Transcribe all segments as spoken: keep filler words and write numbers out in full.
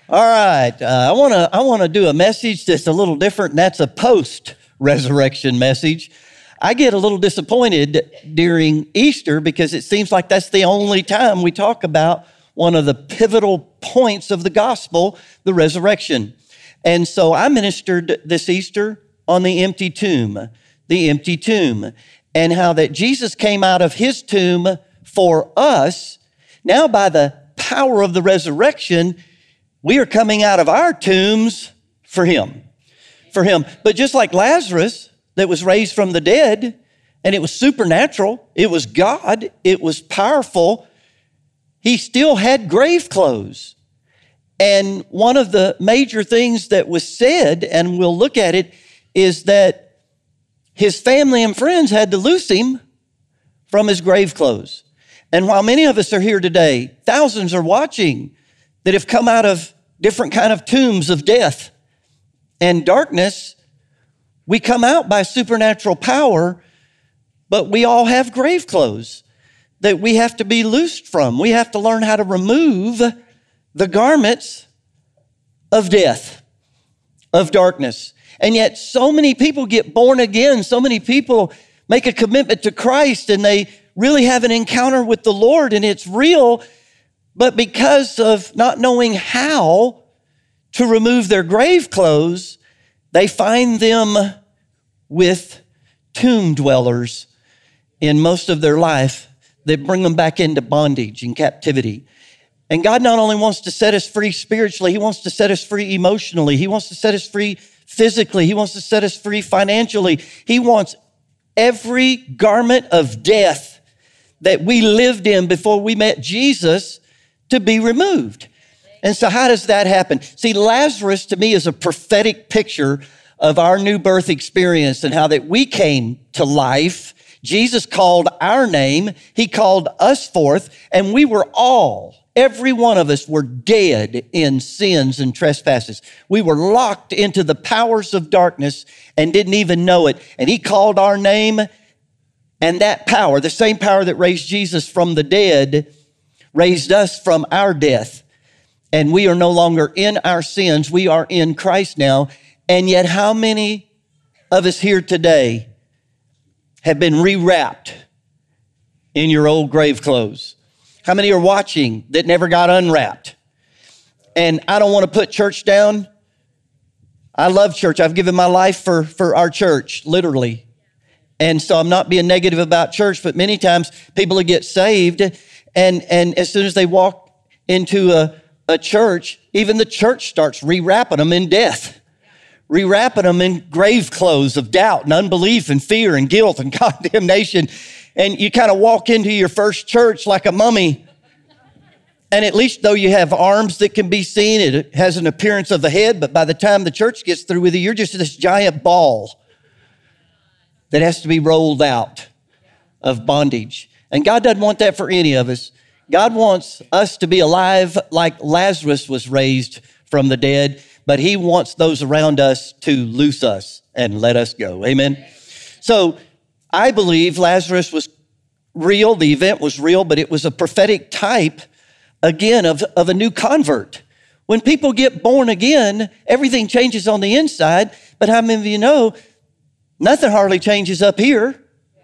All right, uh, I want to I want to do a message that's a little different, and that's a post-resurrection message. I get a little disappointed during Easter because it seems like that's the only time we talk about one of the pivotal points of the gospel, the resurrection. And so I ministered this Easter on the empty tomb, the empty tomb, and how that Jesus came out of his tomb for us. Now by the power of the resurrection, we are coming out of our tombs for him, for him. But just like Lazarus that was raised from the dead, and it was supernatural, it was God, it was powerful, he still had grave clothes. And one of the major things that was said, and we'll look at it, is that his family and friends had to loose him from his grave clothes. And while many of us are here today, thousands are watching that have come out of different kind of tombs of death and darkness. We come out by supernatural power, but we all have grave clothes that we have to be loosed from. We have to learn how to remove the garments of death, of darkness. And yet so many people get born again. So many people make a commitment to Christ and they really have an encounter with the Lord and it's real. But because of not knowing how to remove their grave clothes, they find them with tomb dwellers in most of their life that bring them back into bondage and captivity. And God not only wants to set us free spiritually, he wants to set us free emotionally. He wants to set us free physically. He wants to set us free financially. He wants every garment of death that we lived in before we met Jesus to be removed. And so how does that happen? See, Lazarus to me is a prophetic picture of our new birth experience and how that we came to life. Jesus called our name. He called us forth, and we were all, every one of us were dead in sins and trespasses. We were locked into the powers of darkness and didn't even know it. And he called our name, and that power, the same power that raised Jesus from the dead, raised us from our death. And we are no longer in our sins. We are in Christ now. And yet how many of us here today have been rewrapped in your old grave clothes? How many are watching that never got unwrapped? And I don't want to put church down. I love church. I've given my life for, for our church, literally. And so I'm not being negative about church, but many times people get saved and, and as soon as they walk into a, a church, even the church starts rewrapping them in death, rewrapping them in grave clothes of doubt and unbelief and fear and guilt and condemnation. And you kind of walk into your first church like a mummy. And at least though you have arms that can be seen, it has an appearance of a head, but by the time the church gets through with you, you're just this giant ball that has to be rolled out of bondage. And God doesn't want that for any of us. God wants us to be alive like Lazarus was raised from the dead, but he wants those around us to loose us and let us go. Amen. So I believe Lazarus was real. The event was real, but it was a prophetic type, again, of, of a new convert. When people get born again, everything changes on the inside, but how many of you know nothing hardly changes up here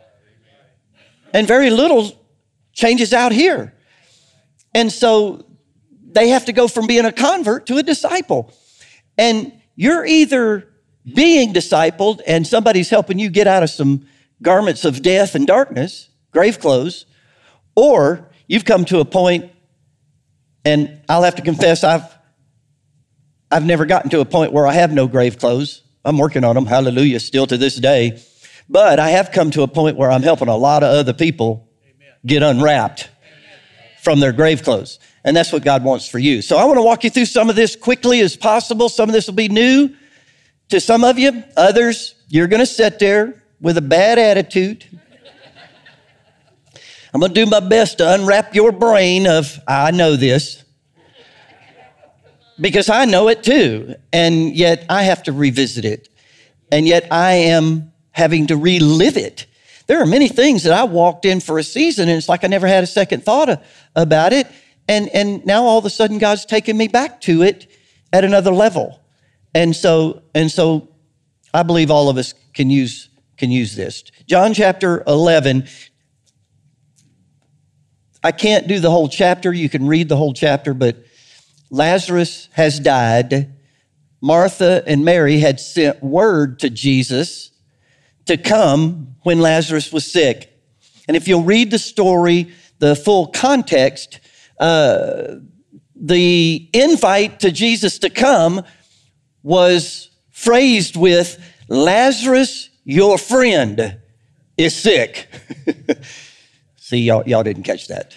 and very little changes out here. And so they have to go from being a convert to a disciple. And you're either being discipled and somebody's helping you get out of some garments of death and darkness, grave clothes, or you've come to a point, and I'll have to confess, I've, I've never gotten to a point where I have no grave clothes. I'm working on them, hallelujah, still to this day. But I have come to a point where I'm helping a lot of other people Amen. Get unwrapped Amen. From their grave clothes. And that's what God wants for you. So I want to walk you through some of this quickly as possible. Some of this will be new to some of you. Others, you're going to sit there with a bad attitude. I'm going to do my best to unwrap your brain of, I know this. Because I know it too. And yet I have to revisit it. And yet I am having to relive it. There are many things that I walked in for a season and it's like I never had a second thought about it. And, and now all of a sudden God's taken me back to it at another level. And so, and so I believe all of us can use, can use this. John chapter eleven, I can't do the whole chapter. You can read the whole chapter, but Lazarus has died. Martha and Mary had sent word to Jesus to come when Lazarus was sick. And if you'll read the story, the full context, uh, the invite to Jesus to come was phrased with, Lazarus, your friend, is sick. See, y'all, y'all didn't catch that.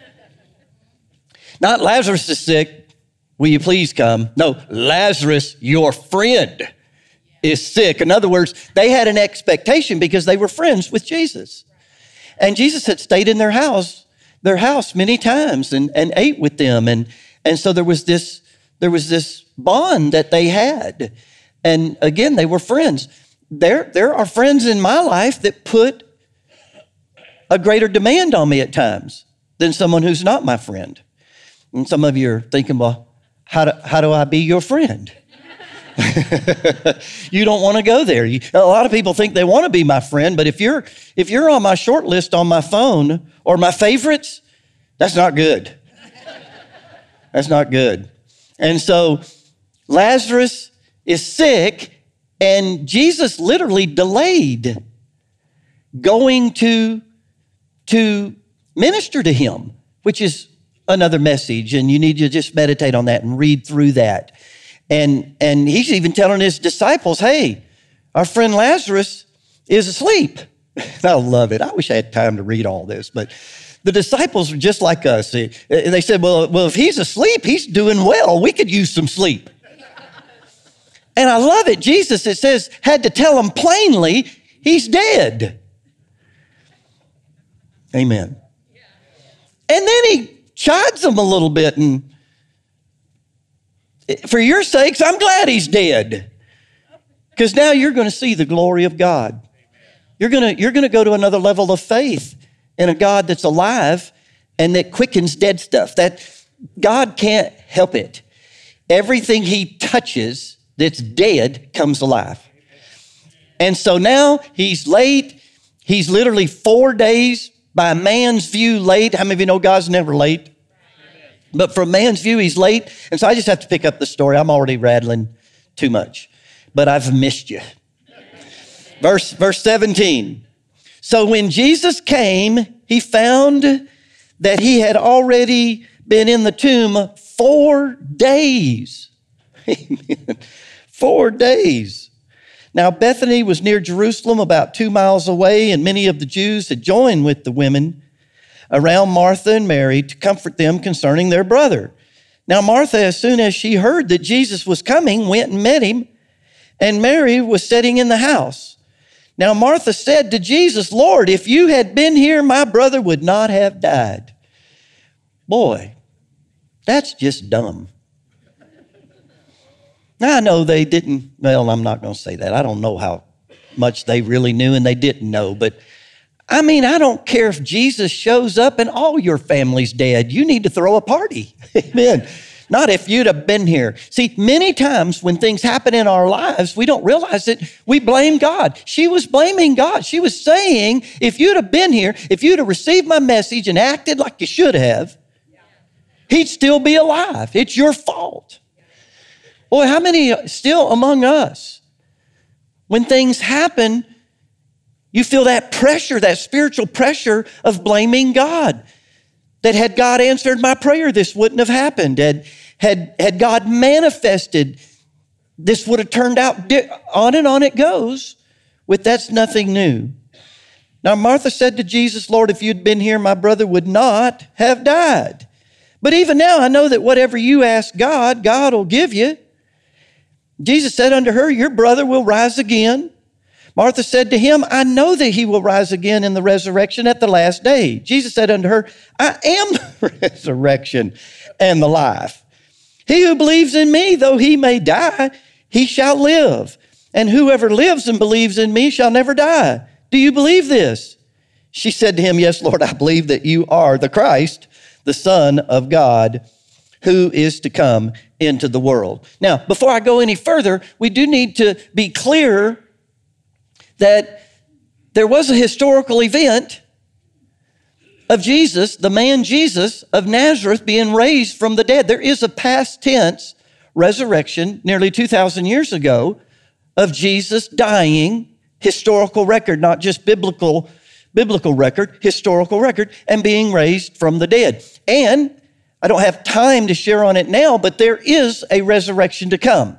Not Lazarus is sick, will you please come? No, Lazarus, your friend, is sick. In other words, they had an expectation because they were friends with Jesus. And Jesus had stayed in their house, their house many times and, and ate with them. And, and so there was this, there was this bond that they had. And again, they were friends. There, there are friends in my life that put a greater demand on me at times than someone who's not my friend. And some of you are thinking, well, how do, how do I be your friend? You don't want to go there. You, a lot of people think they want to be my friend, but if you're if you're on my short list on my phone or my favorites, that's not good. That's not good. And so Lazarus is sick, and Jesus literally delayed going to, to minister to him, which is another message, and you need to just meditate on that and read through that. And, and he's even telling his disciples, hey, our friend Lazarus is asleep. I love it. I wish I had time to read all this, but the disciples are just like us. They said, well, well, if he's asleep, he's doing well. We could use some sleep. And I love it. Jesus, it says, had to tell them plainly, he's dead. Amen. And then he chides them a little bit, and for your sakes, I'm glad he's dead. Because now you're going to see the glory of God. You're going to, you're going to go to another level of faith in a God that's alive and that quickens dead stuff. That God can't help it. Everything he touches that's dead comes alive. And so now he's late. He's literally four days by man's view late. How many of you know God's never late? But from man's view, he's late. And so I just have to pick up the story. I'm already rattling too much, but I've missed you. Verse, verse seventeen. So when Jesus came, he found that he had already been in the tomb four days. Amen. Four days. Now, Bethany was near Jerusalem, about two miles away, and many of the Jews had joined with the women around Martha and Mary to comfort them concerning their brother. Now, Martha, as soon as she heard that Jesus was coming, went and met him, and Mary was sitting in the house. Now, Martha said to Jesus, Lord, if you had been here, my brother would not have died. Boy, that's just dumb. Now, I know they didn't, well, I'm not going to say that. I don't know how much they really knew and they didn't know, but I mean, I don't care if Jesus shows up and all your family's dead. You need to throw a party. Amen. Not if you'd have been here. See, many times when things happen in our lives, we don't realize it. We blame God. She was blaming God. She was saying, if you'd have been here, if you'd have received my message and acted like you should have, he'd still be alive. It's your fault. Boy, how many still among us, when things happen, you feel that pressure, that spiritual pressure of blaming God. That had God answered my prayer, this wouldn't have happened. Had, had, had God manifested, this would have turned out. Di- on and on it goes with that's nothing new. Now, Martha said to Jesus, Lord, if you'd been here, my brother would not have died. But even now, I know that whatever you ask God, God will give you. Jesus said unto her, your brother will rise again. Martha said to him, I know that he will rise again in the resurrection at the last day. Jesus said unto her, I am the resurrection and the life. He who believes in me, though he may die, he shall live. And whoever lives and believes in me shall never die. Do you believe this? She said to him, yes, Lord, I believe that you are the Christ, the Son of God, who is to come into the world. Now, before I go any further, we do need to be clear that there was a historical event of Jesus, the man Jesus of Nazareth, being raised from the dead. There is a past tense resurrection nearly two thousand years ago of Jesus dying, historical record, not just biblical, biblical record, historical record, and being raised from the dead. And I don't have time to share on it now, but there is a resurrection to come.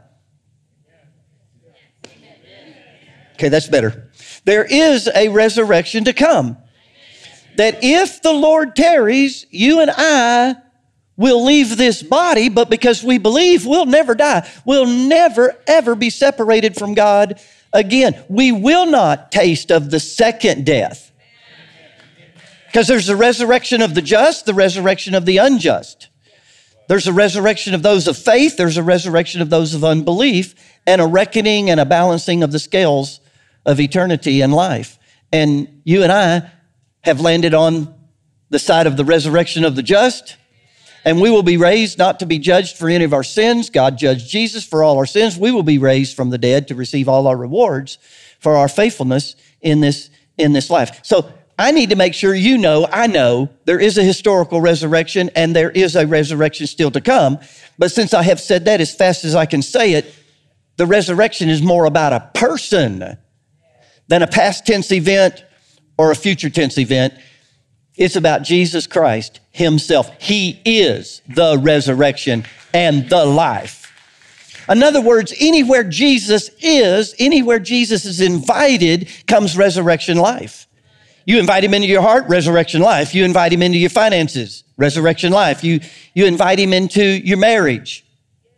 Okay, that's better. There is a resurrection to come. That if the Lord tarries, you and I will leave this body, but because we believe, we'll never die. We'll never, ever be separated from God again. We will not taste of the second death. Because there's the resurrection of the just, the resurrection of the unjust. There's a resurrection of those of faith, there's a resurrection of those of unbelief, and a reckoning and a balancing of the scales of eternity and life. And you and I have landed on the side of the resurrection of the just, and we will be raised not to be judged for any of our sins. God judged Jesus for all our sins. We will be raised from the dead to receive all our rewards for our faithfulness in this, in this life. So I need to make sure you know, I know, there is a historical resurrection and there is a resurrection still to come. But since I have said that as fast as I can say it, the resurrection is more about a person than a past tense event or a future tense event. It's about Jesus Christ himself. He is the resurrection and the life. In other words, anywhere Jesus is, anywhere Jesus is invited, comes resurrection life. You invite him into your heart, resurrection life. You invite him into your finances, resurrection life. You, you invite him into your marriage.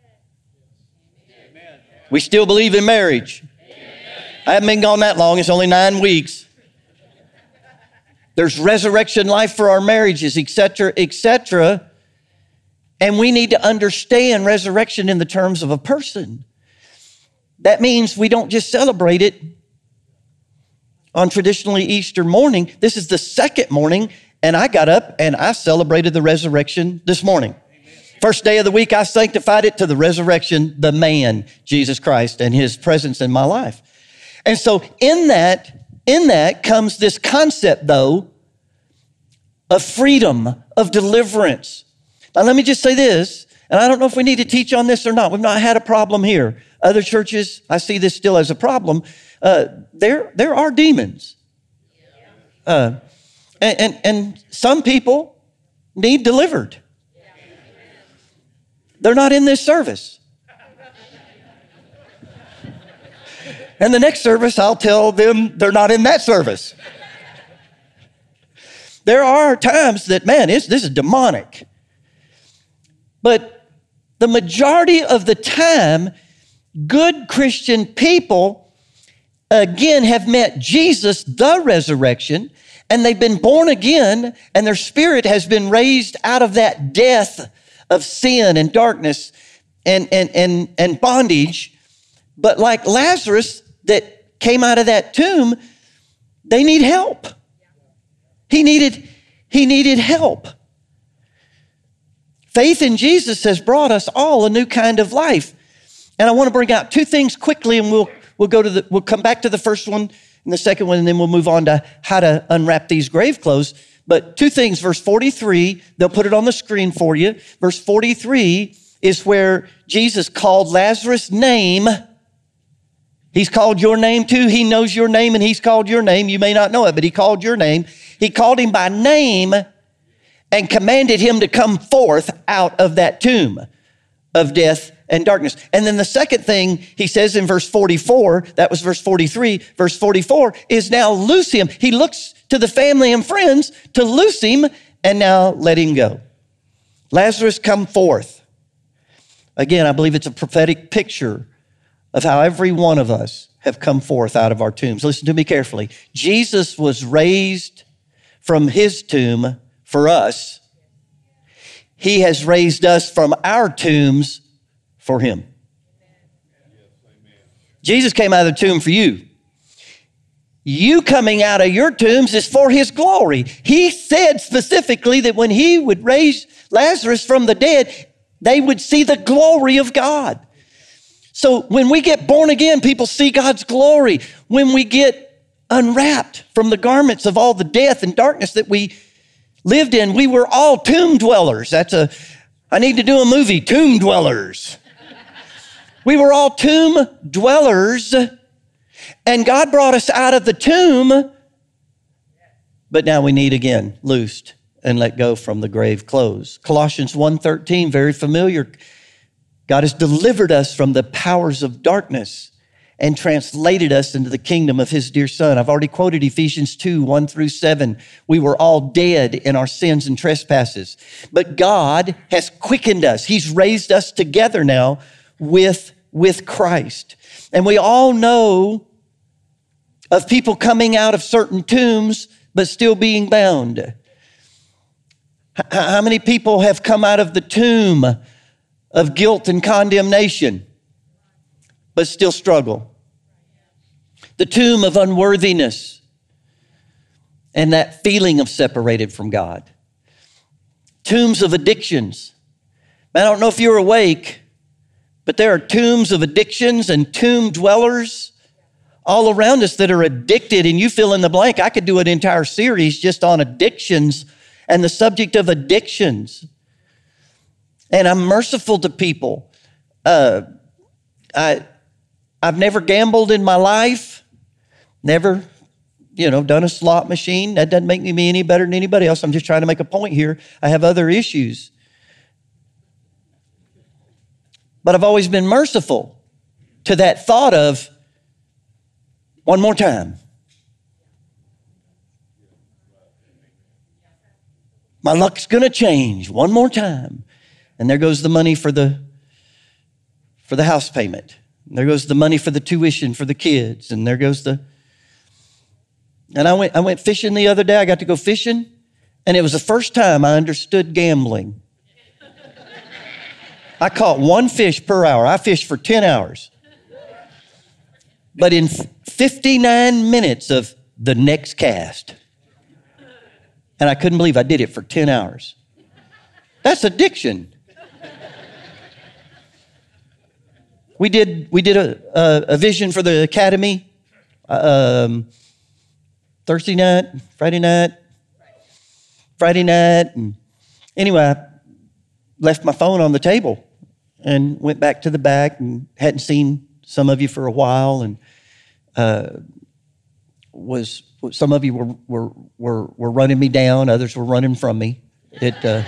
We still believe in marriage. I haven't been gone that long. It's only nine weeks. There's resurrection life for our marriages, et cetera, et cetera. And we need to understand resurrection in the terms of a person. That means we don't just celebrate it on traditionally Easter morning. This is the second morning, and I got up and I celebrated the resurrection this morning. First day of the week, I sanctified it to the resurrection, the man, Jesus Christ, and his presence in my life. And so in that, In that comes this concept, though, of freedom, of deliverance. Now, let me just say this, and I don't know if we need to teach on this or not. We've not had a problem here. Other churches, I see this still as a problem. Uh, there, there are demons. Uh, and, and, and some people need delivered. They're not in this service. And the next service, I'll tell them they're not in that service. There are times that, man, it's, this is demonic. But the majority of the time, good Christian people, again, have met Jesus, the resurrection, and they've been born again, and their spirit has been raised out of that death of sin and darkness and, and, and, and bondage. But like Lazarus, that came out of that tomb, they need help. He needed, he needed help. Faith in Jesus has brought us all a new kind of life. And I want to bring out two things quickly, and we'll we'll go to the we'll come back to the first one and the second one, and then we'll move on to how to unwrap these grave clothes. But two things, verse forty-three, they'll put it on the screen for you. Verse forty-three is where Jesus called Lazarus' name. He's called your name too. He knows your name and he's called your name. You may not know it, but he called your name. He called him by name and commanded him to come forth out of that tomb of death and darkness. And then the second thing he says in verse forty-four, that was verse forty-three, verse forty-four is now loose him. He looks to the family and friends to loose him and now let him go. Lazarus, come forth. Again, I believe it's a prophetic picture of how every one of us have come forth out of our tombs. Listen to me carefully. Jesus was raised from his tomb for us. He has raised us from our tombs for him. Jesus came out of the tomb for you. You coming out of your tombs is for his glory. He said specifically that when he would raise Lazarus from the dead, they would see the glory of God. So when we get born again, people see God's glory. When we get unwrapped from the garments of all the death and darkness that we lived in, we were all tomb dwellers. That's a, I need to do a movie, Tomb Dwellers. We were all tomb dwellers, and God brought us out of the tomb, but now we need again loosed and let go from the grave clothes. Colossians one thirteen, very familiar. God has delivered us from the powers of darkness and translated us into the kingdom of his dear son. I've already quoted Ephesians two, one through seven. We were all dead in our sins and trespasses, but God has quickened us. He's raised us together now with, with Christ. And we all know of people coming out of certain tombs, but still being bound. How many people have come out of the tomb of guilt and condemnation, but still struggle? The tomb of unworthiness and that feeling of separated from God. Tombs of addictions. I don't know if you're awake, but there are tombs of addictions and tomb dwellers all around us that are addicted, and you fill in the blank. I could do an entire series just on addictions and the subject of addictions. And I'm merciful to people. Uh, I, I've never gambled in my life, never, you know, done a slot machine. That doesn't make me any better than anybody else. I'm just trying to make a point here. I have other issues. But I've always been merciful to that thought of, one more time. My luck's gonna change one more time. And there goes the money for the, for the house payment. And there goes the money for the tuition for the kids. And there goes the, and I went, I went fishing the other day. I got to go fishing. And it was the first time I understood gambling. I caught one fish per hour. I fished for ten hours. But in fifty-nine minutes of the next cast, and I couldn't believe I did it for ten hours. That's addiction. We did we did a, a, a vision for the academy um, Thursday night, Friday night, Friday night. And anyway, I left my phone on the table and went back to the back and hadn't seen some of you for a while, and uh, was some of you were were were were running me down, others were running from me. It uh,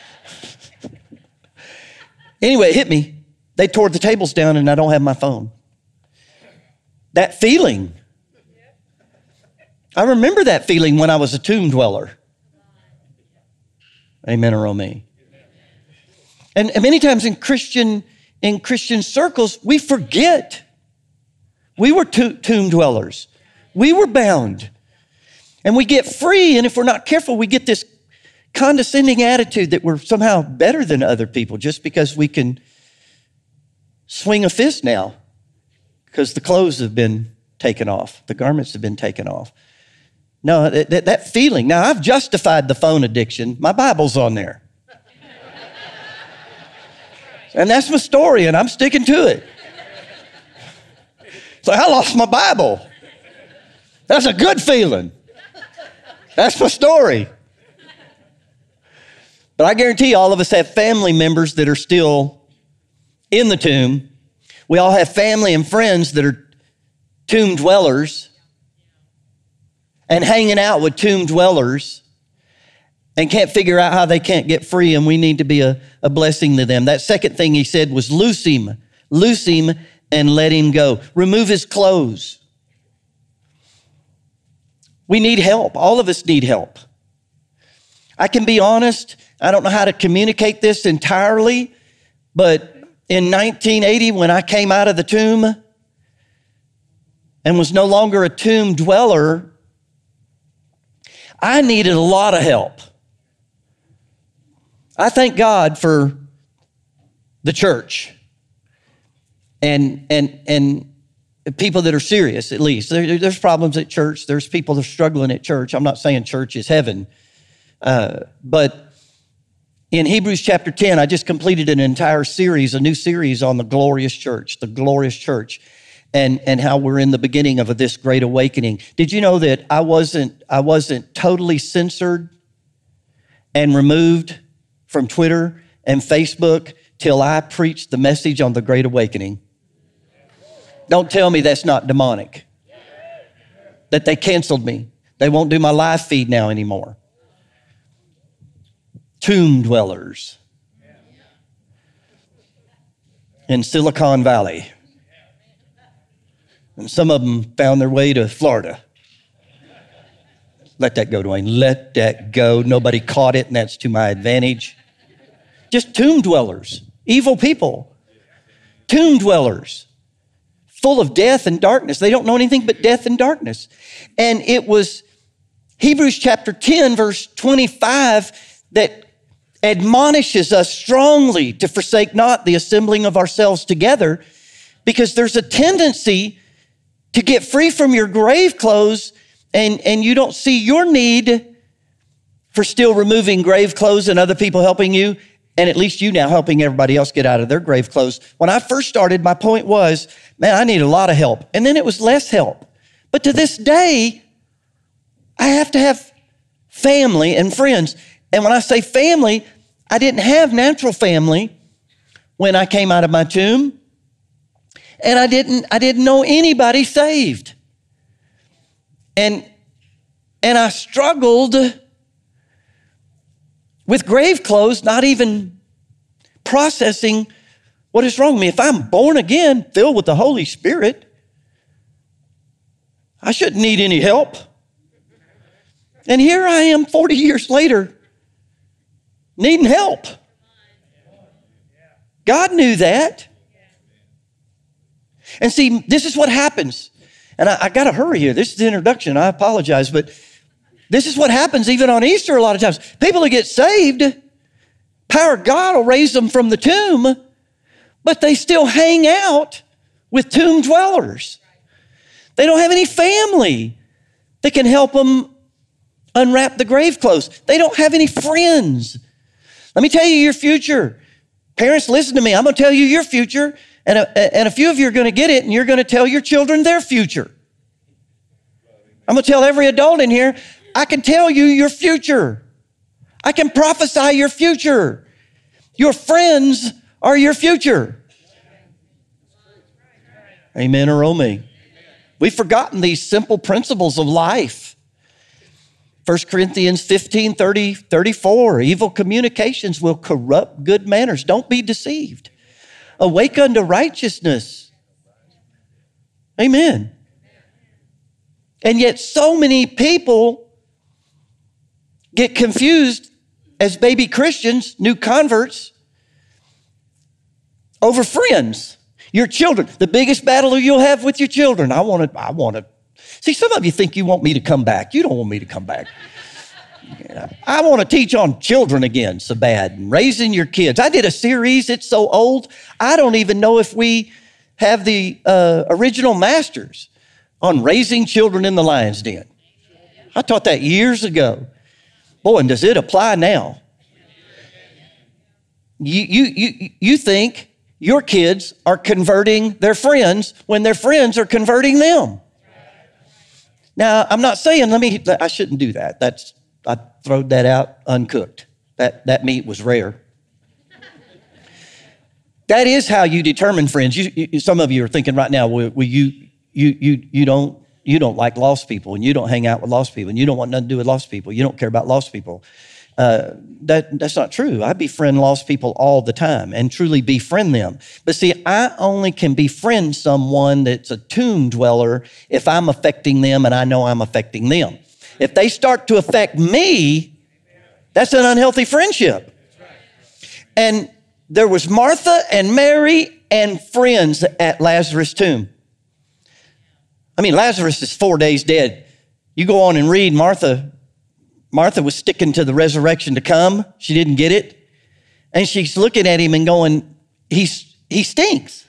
anyway, it hit me. They tore the tables down, and I don't have my phone. That feeling. I remember that feeling when I was a tomb dweller. Amen or oh me. And many times in Christian in Christian circles, we forget we were to- tomb dwellers. We were bound. And we get free, and if we're not careful, we get this condescending attitude that we're somehow better than other people just because we can swing a fist now because the clothes have been taken off. The garments have been taken off. No, that, that feeling. Now, I've justified the phone addiction. My Bible's on there. And that's my story, and I'm sticking to it. So I lost my Bible. That's a good feeling. That's my story. But I guarantee all of us have family members that are still in the tomb. We all have family and friends that are tomb dwellers and hanging out with tomb dwellers and can't figure out how they can't get free, and we need to be a, a blessing to them. That second thing he said was loose him, loose him and let him go. Remove his clothes. We need help. All of us need help. I can be honest, I don't know how to communicate this entirely, but in nineteen eighty, when I came out of the tomb and was no longer a tomb dweller, I needed a lot of help. I thank God for the church and and and people that are serious, at least. There, there's problems at church. There's people that are struggling at church. I'm not saying church is heaven, uh, but In Hebrews chapter ten, I just completed an entire series, a new series on the glorious church, the glorious church, and, and how we're in the beginning of this great awakening. Did you know that I wasn't, I wasn't totally censored and removed from Twitter and Facebook till I preached the message on the great awakening? Don't tell me that's not demonic, that they canceled me. They won't do my live feed now anymore. Tomb dwellers in Silicon Valley. And some of them found their way to Florida. Let that go, Dwayne. Let that go. Nobody caught it, and that's to my advantage. Just tomb dwellers, evil people. Tomb dwellers, full of death and darkness. They don't know anything but death and darkness. And it was Hebrews chapter ten, verse twenty-five, that admonishes us strongly to forsake not the assembling of ourselves together, because there's a tendency to get free from your grave clothes, and, and you don't see your need for still removing grave clothes and other people helping you, and at least you now helping everybody else get out of their grave clothes. When I first started, my point was, man, I need a lot of help. And then it was less help. But to this day, I have to have family and friends. And when I say family, I didn't have natural family when I came out of my tomb. And I didn't, I didn't know anybody saved. And, and I struggled with grave clothes, not even processing what is wrong with me. If I'm born again, filled with the Holy Spirit, I shouldn't need any help. And here I am forty years later, needing help. God knew that. And see, this is what happens. And I, I got to hurry here. This is the introduction. I apologize, but this is what happens even on Easter a lot of times. People who get saved, power of God will raise them from the tomb, but they still hang out with tomb dwellers. They don't have any family that can help them unwrap the grave clothes. They don't have any friends. Let me tell you your future. Parents, listen to me. I'm going to tell you your future, and a, and a few of you are going to get it, and you're going to tell your children their future. I'm going to tell every adult in here, I can tell you your future. I can prophesy your future. Your friends are your future. Amen or oh me. We've forgotten these simple principles of life. First Corinthians fifteen, thirty, thirty-four, evil communications will corrupt good manners. Don't be deceived. Awake unto righteousness. Amen. And yet so many people get confused as baby Christians, new converts, over friends. Your children, the biggest battle you'll have with your children. I want to, I want to. See, some of you think you want me to come back. You don't want me to come back. I want to teach on children again so bad, and raising your kids. I did a series, it's so old, I don't even know if we have the uh, original masters on raising children in the lion's den. I taught that years ago. Boy, and does it apply now? You, you, you, you think your kids are converting their friends when their friends are converting them. Now, I'm not saying, let me, I shouldn't do that. That's, I throwed that out uncooked. That, that meat was rare. That is how you determine friends. You, you, some of you are thinking right now, well, well, you, you, you, you don't, you don't like lost people, and you don't hang out with lost people, and you don't want nothing to do with lost people. You don't care about lost people. Uh, that, that's not true. I befriend lost people all the time and truly befriend them. But see, I only can befriend someone that's a tomb dweller if I'm affecting them and I know I'm affecting them. If they start to affect me, that's an unhealthy friendship. And there was Martha and Mary and friends at Lazarus' tomb. I mean, Lazarus is four days dead. You go on and read, Martha, Martha was sticking to the resurrection to come. She didn't get it. And she's looking at him and going, He's, he stinks.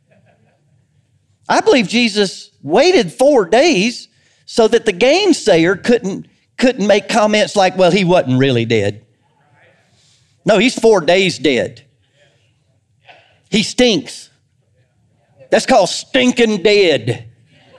I believe Jesus waited four days so that the gainsayer couldn't, couldn't make comments like, well, he wasn't really dead. No, he's four days dead. He stinks. That's called stinking dead.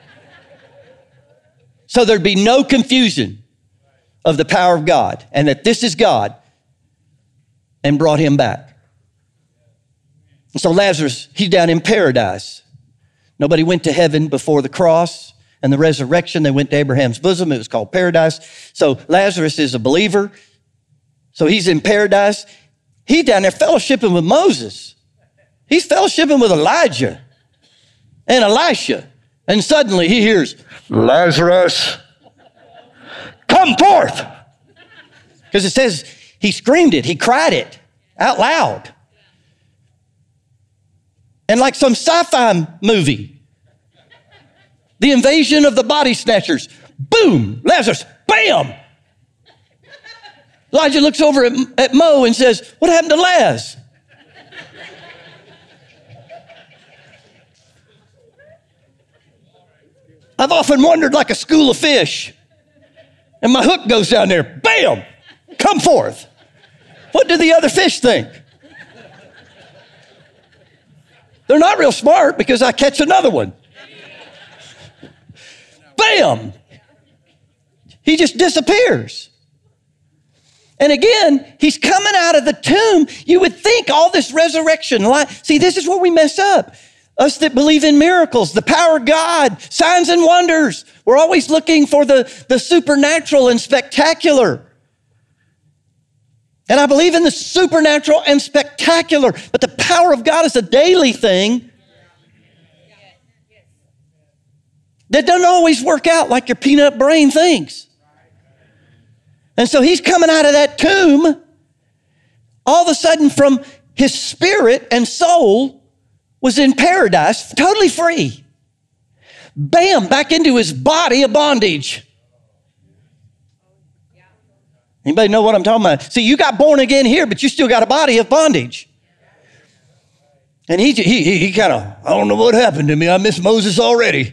So there'd be no confusion of the power of God and that this is God, and brought him back. And so Lazarus, he's down in paradise. Nobody went to heaven before the cross and the resurrection. They went to Abraham's bosom. It was called paradise. So Lazarus is a believer. So he's in paradise. He's down there fellowshipping with Moses. He's fellowshipping with Elijah and Elisha. And suddenly he hears, Lazarus, come forth. Because it says he screamed it. He cried it out loud. And like some sci-fi movie, the invasion of the body snatchers, boom, Lazarus, bam. Elijah looks over at, at Mo and says, what happened to Laz? I've often wondered like a school of fish, and my hook goes down there, bam, come forth. What do the other fish think? They're not real smart because I catch another one. Bam! He just disappears. And again, he's coming out of the tomb. You would think all this resurrection life. See, this is where we mess up. Us that believe in miracles, the power of God, signs and wonders. We're always looking for the, the supernatural and spectacular. And I believe in the supernatural and spectacular, but the power of God is a daily thing that doesn't always work out like your peanut brain thinks. And so he's coming out of that tomb. All of a sudden, from his spirit and soul was in paradise, totally free. Bam, back into his body of bondage. Anybody know what I'm talking about? See, you got born again here, but you still got a body of bondage. And he, he, he, he kind of, I don't know what happened to me. I miss Moses already.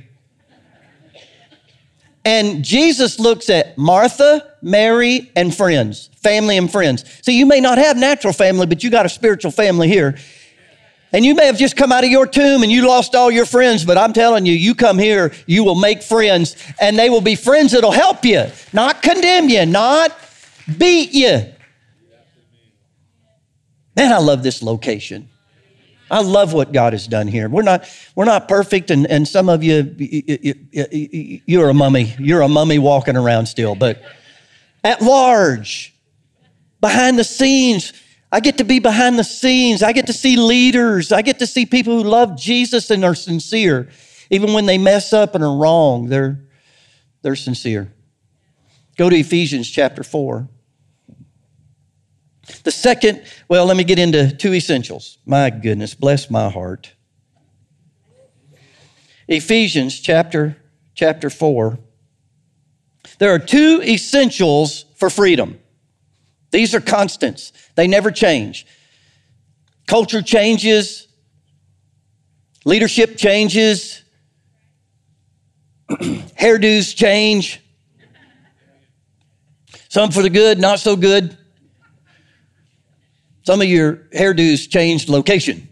And Jesus looks at Martha, Mary, and friends, family and friends. So you may not have natural family, but you got a spiritual family here. And you may have just come out of your tomb and you lost all your friends, but I'm telling you, you come here, you will make friends, and they will be friends that'll help you, not condemn you, not beat you. Man, I love this location. I love what God has done here. We're not, we're not perfect, and, and some of you, you, you, you're a mummy. You're a mummy walking around still, but at large, behind the scenes, I get to be behind the scenes. I get to see leaders. I get to see people who love Jesus and are sincere. Even when they mess up and are wrong, they're, they're sincere. Go to Ephesians chapter four. The second, well, let me get into two essentials. My goodness, bless my heart. Ephesians chapter, chapter four. There are two essentials for freedom. These are constants. They never change. Culture changes. Leadership changes. Hairdos change. Some for the good, not so good. Some of your hairdos changed location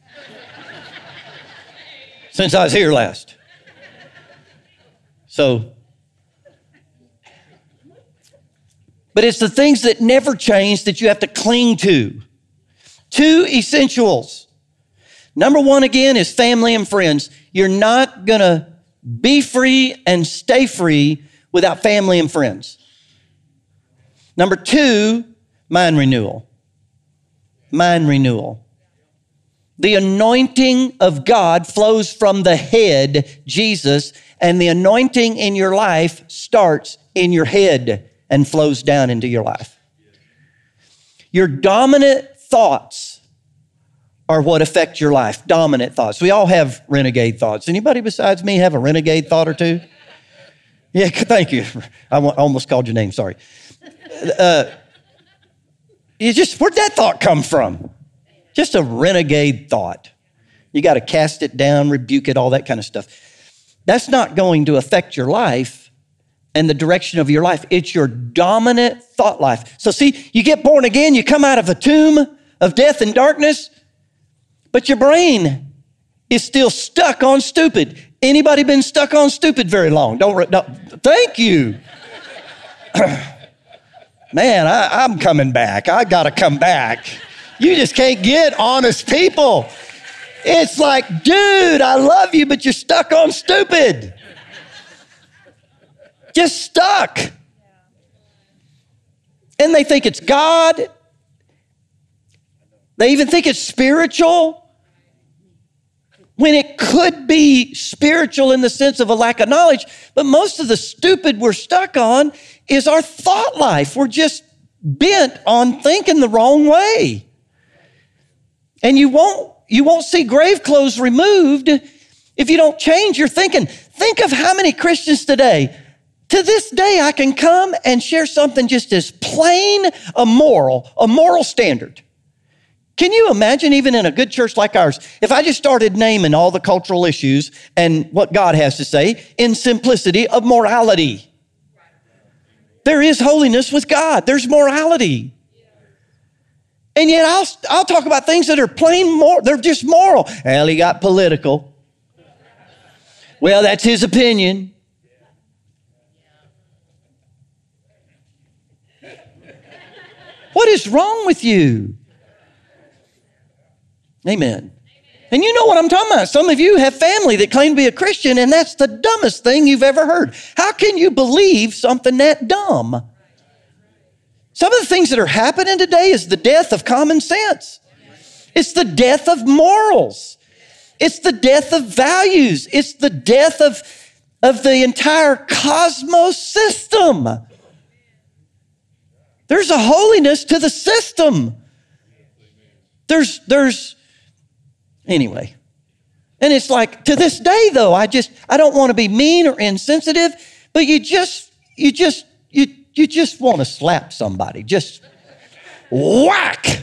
since I was here last. So, but it's the things that never change that you have to cling to. Two essentials. Number one, again, is family and friends. You're not going to be free and stay free without family and friends. Number two, mind renewal. Mind renewal. The anointing of God flows from the head, Jesus, and the anointing in your life starts in your head and flows down into your life. Your dominant thoughts are what affect your life. Dominant thoughts. We all have renegade thoughts. Anybody besides me have a renegade thought or two? Yeah, thank you. I almost called your name, sorry. Uh, you just, where'd that thought come from? Just a renegade thought. You got to cast it down, rebuke it, all that kind of stuff. That's not going to affect your life. and the direction of your life. It's your dominant thought life. So see, you get born again, you come out of a tomb of death and darkness, but your brain is still stuck on stupid. Anybody been stuck on stupid very long? Don't, don't thank you. Man, I, I'm coming back. I gotta come back. You just can't get honest people. It's like, dude, I love you, but you're stuck on stupid. Just stuck. And they think it's God. They even think it's spiritual, when it could be spiritual in the sense of a lack of knowledge. But most of the stupid we're stuck on is our thought life. We're just bent on thinking the wrong way. And you won't, you won't see grave clothes removed if you don't change your thinking. Think of how many Christians today, to this day, I can come and share something just as plain a moral, a moral standard. Can you imagine, even in a good church like ours, if I just started naming all the cultural issues and what God has to say in simplicity of morality? There is holiness with God. There's morality. And yet I'll, I'll talk about things that are plain moral. They're just moral. Well, he got political. Well, that's his opinion. What is wrong with you? Amen. And you know what I'm talking about. Some of you have family that claim to be a Christian, and that's the dumbest thing you've ever heard. How can you believe something that dumb? Some of the things that are happening today is the death of common sense. It's the death of morals. It's the death of values. It's the death of, of the entire cosmos system. There's a holiness to the system. There's, there's, anyway. And it's like, to this day though, I just, I don't want to be mean or insensitive, but you just, you just, you, you just want to slap somebody. Just whack.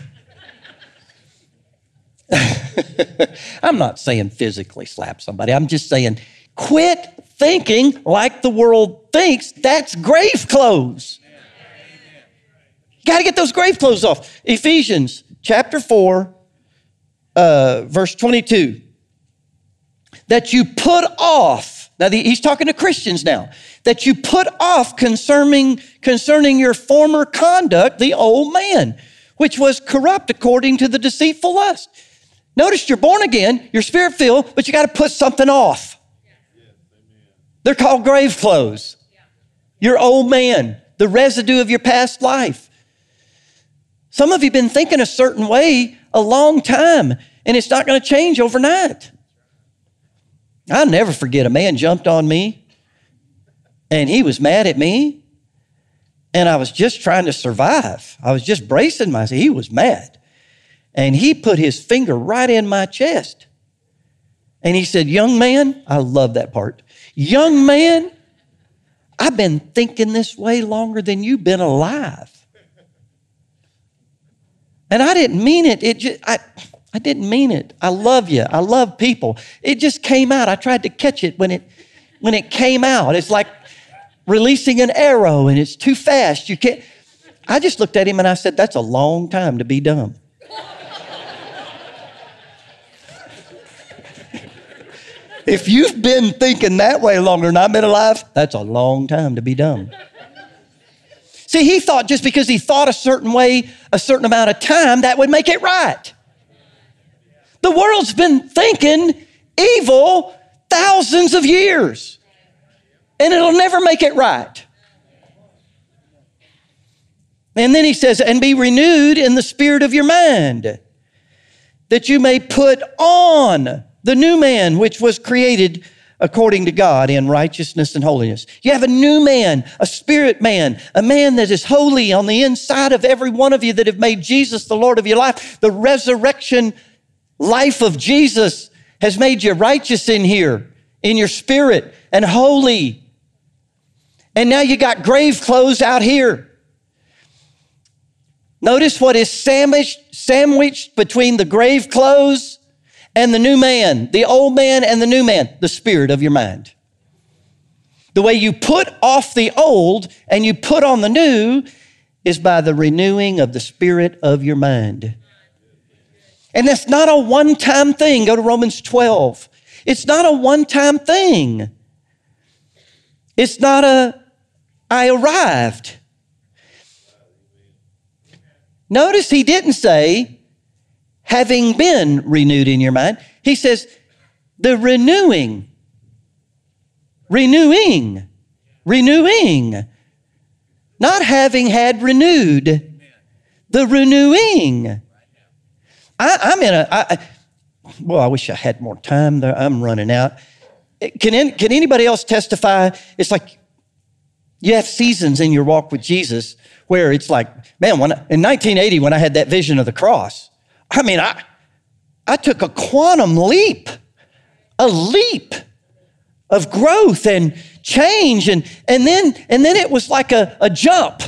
I'm not saying physically slap somebody. I'm just saying, quit thinking like the world thinks. That's grave clothes. You got to get those grave clothes off. Ephesians chapter four, uh, verse twenty-two. That you put off, now the, he's talking to Christians now, that you put off concerning, concerning your former conduct, the old man, which was corrupt according to the deceitful lust. Notice you're born again, you're spirit-filled, but you got to put something off. They're called grave clothes. Your old man, the residue of your past life. Some of you have been thinking a certain way a long time, and it's not going to change overnight. I'll never forget, a man jumped on me, and he was mad at me, and I was just trying to survive. I was just bracing myself. He was mad, and he put his finger right in my chest, and he said, young man, I love that part. Young man, I've been thinking this way longer than you've been alive. And I didn't mean it. It just, I, I didn't mean it. I love you. I love people. It just came out. I tried to catch it when it, when it came out. It's like releasing an arrow and it's too fast. You can't. I just looked at him and I said, that's a long time to be dumb. If you've been thinking that way longer than I've been alive, that's a long time to be dumb. See, he thought just because he thought a certain way, a certain amount of time, that would make it right. The world's been thinking evil thousands of years, and it'll never make it right. And then he says, and be renewed in the spirit of your mind, that you may put on the new man, which was created according to God in righteousness and holiness. You have a new man, a spirit man, a man that is holy on the inside of every one of you that have made Jesus the Lord of your life. The resurrection life of Jesus has made you righteous in here, in your spirit, and holy. And now you got grave clothes out here. Notice what is sandwiched, sandwiched between the grave clothes and the new man, the old man and the new man, the spirit of your mind. The way you put off the old and you put on the new is by the renewing of the spirit of your mind. And that's not a one-time thing. Go to Romans twelve. It's not a one-time thing. It's not a, I arrived. Notice he didn't say, having been renewed in your mind. He says, the renewing, renewing, renewing, not having had renewed, the renewing. I, I'm in a, I, well, I wish I had more time there. I'm running out. Can, can anybody else testify? It's like you have seasons in your walk with Jesus where it's like, man, when I, in nineteen eighty, when I had that vision of the cross, I mean, I, I took a quantum leap, a leap of growth and change. And, and, then, and then it was like a, a jump.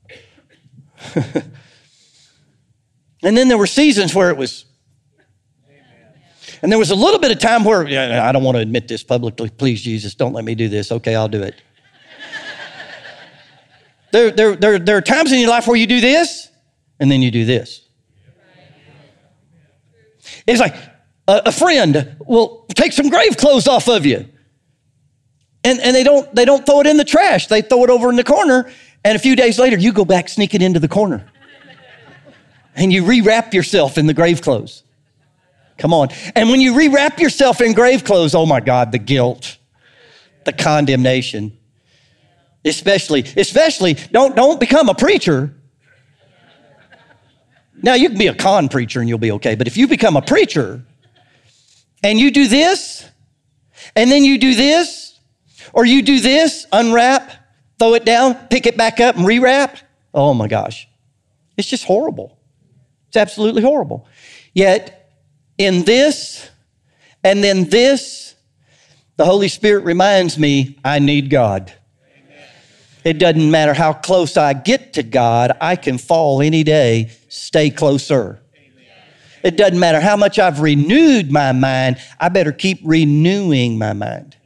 And then there were seasons where it was, and there was a little bit of time where, yeah, I don't want to admit this publicly. Please, Jesus, don't let me do this. Okay, I'll do it. there, there, there, there are times in your life where you do this, and then you do this. It's like a, a friend will take some grave clothes off of you. And, and they don't, they don't throw it in the trash. They throw it over in the corner, and a few days later, you go back sneaking into the corner. And you rewrap yourself in the grave clothes. Come on. And when you rewrap yourself in grave clothes, oh my God, the guilt, the condemnation. Especially, especially, don't, don't become a preacher. Now, you can be a con preacher and you'll be okay. But if you become a preacher and you do this, and then you do this, or you do this, unwrap, throw it down, pick it back up and rewrap, oh my gosh. It's just horrible. It's absolutely horrible. Yet, in this, and then this, the Holy Spirit reminds me, I need God. Amen. It doesn't matter how close I get to God, I can fall any day, stay closer. Amen. It doesn't matter how much I've renewed my mind, I better keep renewing my mind.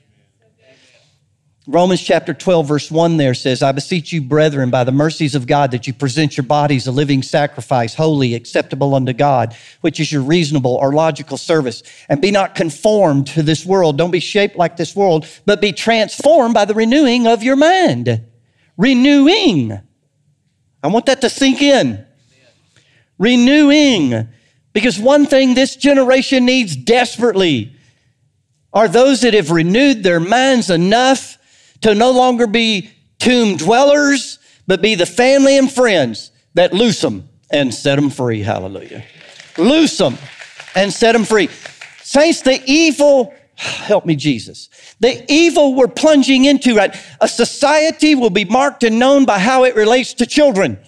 Romans chapter twelve, verse one there says, I beseech you, brethren, by the mercies of God, that you present your bodies a living sacrifice, holy, acceptable unto God, which is your reasonable or logical service. And be not conformed to this world. Don't be shaped like this world, but be transformed by the renewing of your mind. Renewing. I want that to sink in. Renewing. Because one thing this generation needs desperately are those that have renewed their minds enough to no longer be tomb dwellers, but be the family and friends that loose them and set them free. Hallelujah. Loose them and set them free. Saints, the evil, help me, Jesus. The evil we're plunging into, right? A society will be marked and known by how it relates to children.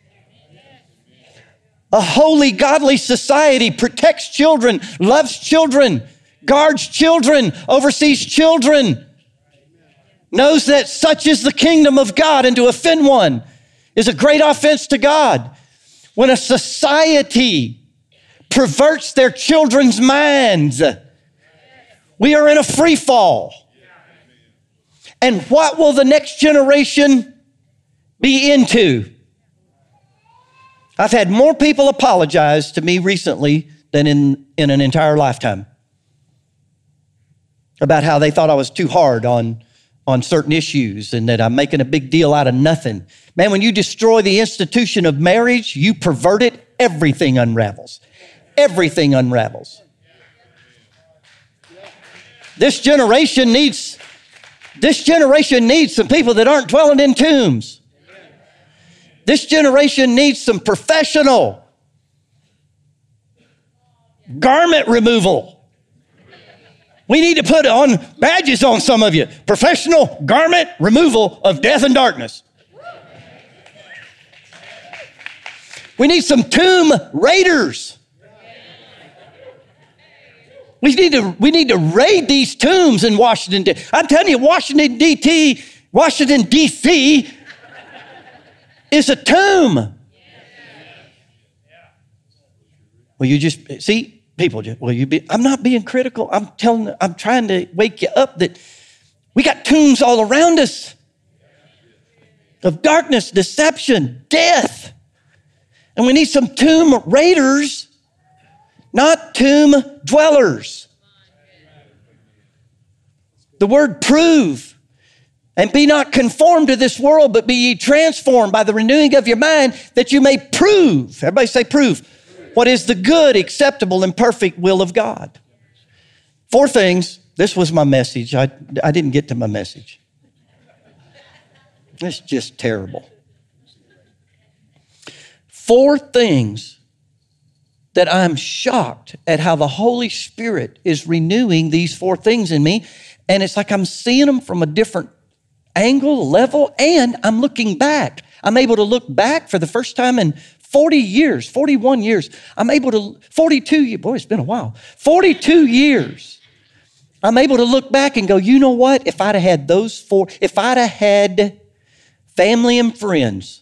A holy, godly society protects children, loves children, guards children, oversees children. Knows that such is the kingdom of God, and to offend one is a great offense to God. When a society perverts their children's minds, we are in a free fall. And what will the next generation be into? I've had more people apologize to me recently than in, in an entire lifetime about how they thought I was too hard on on certain issues and that I'm making a big deal out of nothing. Man, when you destroy the institution of marriage, you pervert it, everything unravels. Everything unravels. This generation needs, this generation needs some people that aren't dwelling in tombs. This generation needs some professional garment removal. We need to put on badges on some of you. Professional garment removal of death and darkness. We need some tomb raiders. We need to, we need to raid these tombs in Washington, D C I'm telling you, Washington, D C, Washington, D C is a tomb. Well, you just, see, people just, will you be, I'm not being critical. I'm telling, I'm trying to wake you up that We got tombs all around us of darkness, deception, death. And we need some tomb raiders, not tomb dwellers. The word prove. And be not conformed to this world, but be ye transformed by the renewing of your mind, that you may prove, everybody say prove, what is the good, acceptable, and perfect will of God. Four things. This was my message. I, I didn't get to my message. It's just terrible. Four things that I'm shocked at how the Holy Spirit is renewing these four things in me. And it's like I'm seeing them from a different angle, level, and I'm looking back. I'm able to look back for the first time in forty years, forty-one years. I'm able to, forty-two years, boy, it's been a while. forty-two years. I'm able to look back and go, you know what? If I'd have had those four, if I'd have had family and friends,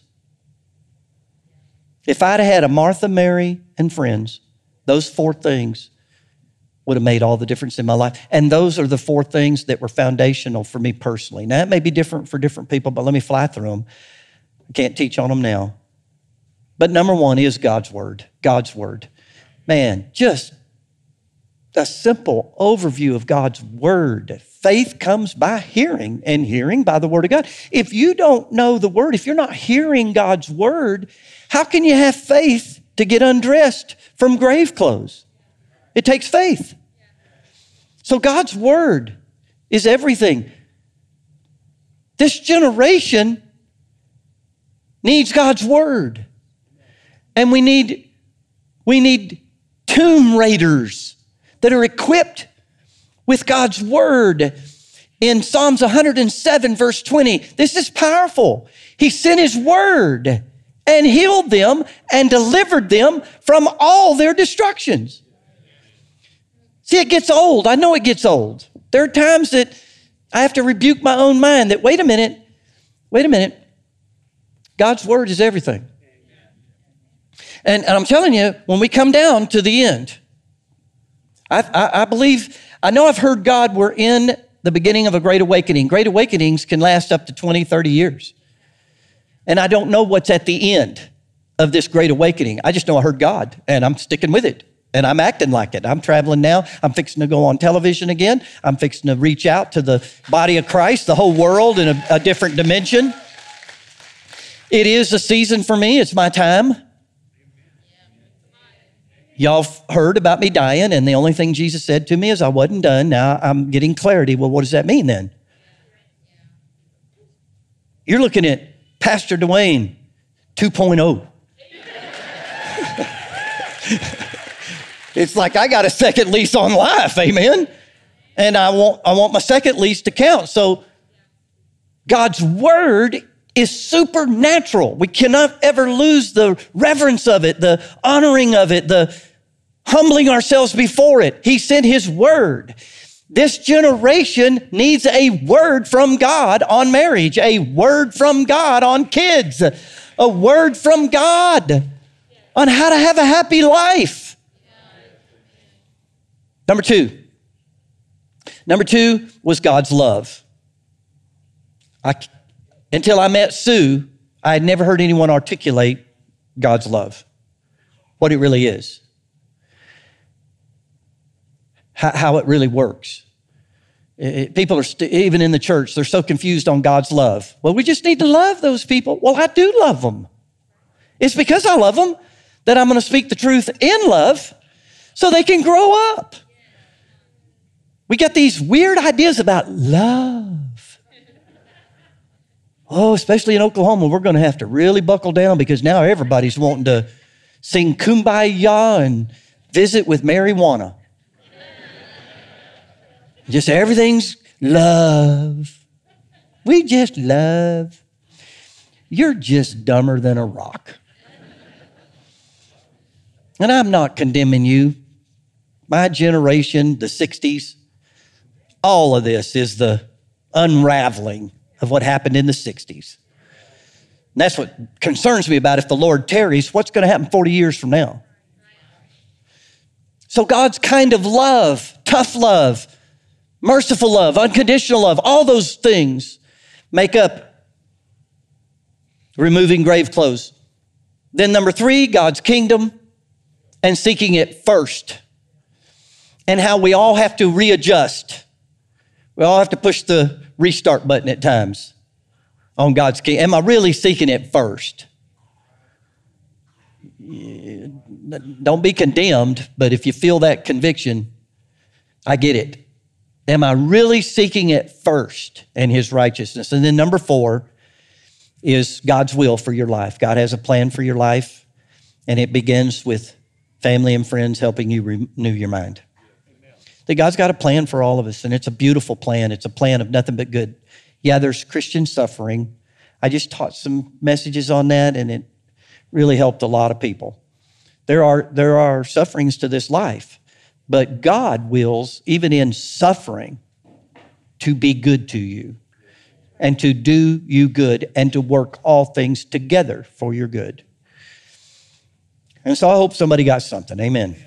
if I'd have had a Martha, Mary, and friends, those four things would have made all the difference in my life. And those are the four things that were foundational for me personally. Now, it may be different for different people, but let me fly through them. I can't teach on them now. But number one is God's Word. God's Word. Man, just a simple overview of God's Word. Faith comes by hearing, and hearing by the Word of God. If you don't know the Word, if you're not hearing God's Word, how can you have faith to get undressed from grave clothes? It takes faith. So God's Word is everything. This generation needs God's Word. And we need, we need tomb raiders that are equipped with God's Word. In Psalms one hundred seven, verse twenty, this is powerful. He sent His Word and healed them and delivered them from all their destructions. See, it gets old. I know it gets old. There are times that I have to rebuke my own mind that, wait a minute, wait a minute. God's Word is everything. And, and I'm telling you, when we come down to the end, I, I, I believe, I know I've heard God, we're in the beginning of a great awakening. Great awakenings can last up to twenty, thirty years. And I don't know what's at the end of this great awakening. I just know I heard God, and I'm sticking with it. And I'm acting like it. I'm traveling now. I'm fixing to go on television again. I'm fixing to reach out to the body of Christ, the whole world in a, a different dimension. It is a season for me. It's my time. Y'all heard about me dying, and the only thing Jesus said to me is I wasn't done. Now I'm getting clarity. Well, what does that mean then? You're looking at Pastor Dwayne two point oh. It's like I got a second lease on life, amen? And I want, I want my second lease to count. So God's Word is supernatural. We cannot ever lose the reverence of it, the honoring of it, the humbling ourselves before it. He sent His Word. This generation needs a word from God on marriage, a word from God on kids, a word from God on how to have a happy life. Number two. Number two was God's love. I, until I met Sue, I had never heard anyone articulate God's love, what it really is, how, how it really works. It, people are, st- even in the church, they're so confused on God's love. Well, we just need to love those people. Well, I do love them. It's because I love them that I'm going to speak the truth in love so they can grow up. We got these weird ideas about love. Oh, especially in Oklahoma, we're going to have to really buckle down because now everybody's wanting to sing Kumbaya and visit with marijuana. Just everything's love. We just love. You're just dumber than a rock. And I'm not condemning you. My generation, the sixties, all of this is the unraveling of what happened in the sixties. And that's what concerns me about if the Lord tarries, what's going to happen forty years from now? So God's kind of love, tough love, merciful love, unconditional love, all those things make up removing grave clothes. Then number three, God's kingdom and seeking it first. And how we all have to readjust. We all have to push the restart button at times on God's kingdom. Am I really seeking it first? Don't be condemned, but if you feel that conviction, I get it. Am I really seeking it first and his righteousness? And then number four is God's will for your life. God has a plan for your life, and it begins with family and friends helping you renew your mind. That God's got a plan for all of us, and it's a beautiful plan. It's a plan of nothing but good. Yeah, there's Christian suffering. I just taught some messages on that, and it really helped a lot of people. There are, there are sufferings to this life, but God wills, even in suffering, to be good to you and to do you good and to work all things together for your good. And so I hope somebody got something. Amen.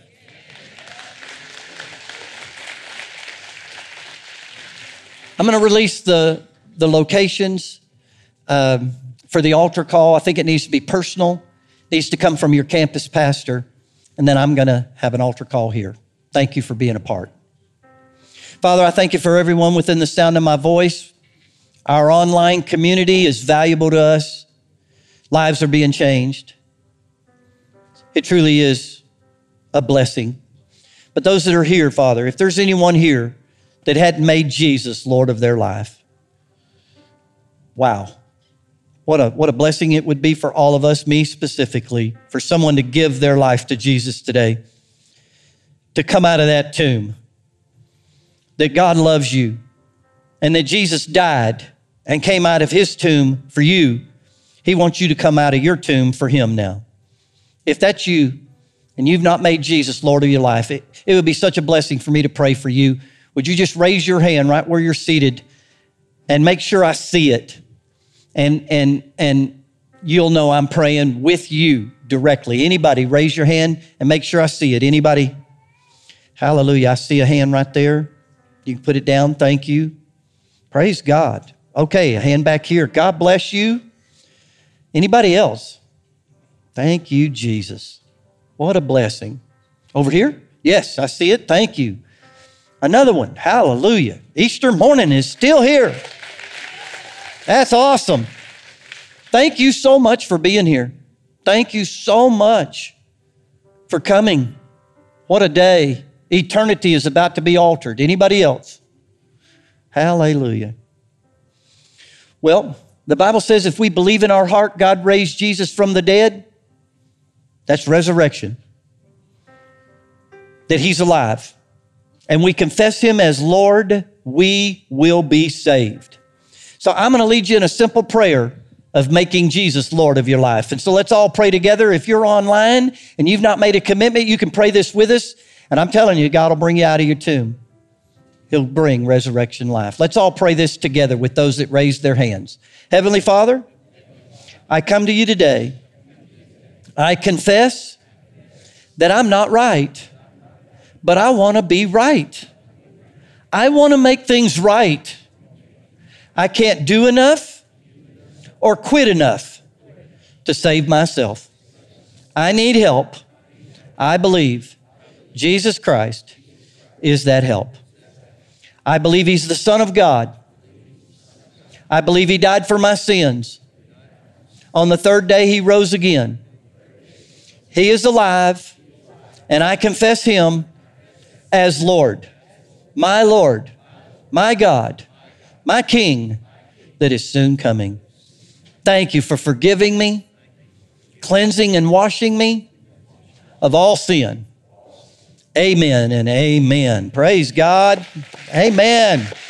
I'm going to release the, the locations um, for the altar call. I think it needs to be personal. It needs to come from your campus pastor. And then I'm going to have an altar call here. Thank you for being a part. Father, I thank you for everyone within the sound of my voice. Our online community is valuable to us. Lives are being changed. It truly is a blessing. But those that are here, Father, if there's anyone here that hadn't made Jesus Lord of their life, wow. What a, what a blessing it would be for all of us, me specifically, for someone to give their life to Jesus today, to come out of that tomb, that God loves you, and that Jesus died and came out of his tomb for you. He wants you to come out of your tomb for him now. If that's you and you've not made Jesus Lord of your life, it, it would be such a blessing for me to pray for you. Would you just raise your hand right where you're seated and make sure I see it? And, and, and you'll know I'm praying with you directly. Anybody, raise your hand and make sure I see it. Anybody? Hallelujah. I see a hand right there. You can put it down. Thank you. Praise God. Okay, a hand back here. God bless you. Anybody else? Thank you, Jesus. What a blessing. Over here? Yes, I see it. Thank you. Another one. Hallelujah. Easter morning is still here. That's awesome. Thank you so much for being here. Thank you so much for coming. What a day. Eternity is about to be altered. Anybody else? Hallelujah. Well, the Bible says if we believe in our heart God raised Jesus from the dead, that's resurrection. That he's alive. And we confess him as Lord, we will be saved. So I'm going to lead you in a simple prayer of making Jesus Lord of your life. And so let's all pray together. If you're online and you've not made a commitment, you can pray this with us. And I'm telling you, God will bring you out of your tomb. He'll bring resurrection life. Let's all pray this together with those that raised their hands. Heavenly Father, I come to you today. I confess that I'm not right, but I want to be right. I want to make things right. I can't do enough or quit enough to save myself. I need help. I believe Jesus Christ is that help. I believe he's the Son of God. I believe he died for my sins. On the third day, he rose again. He is alive, and I confess him as Lord, my Lord, my God, my King that is soon coming. Thank you for forgiving me, cleansing and washing me of all sin. Amen and amen. Praise God. Amen.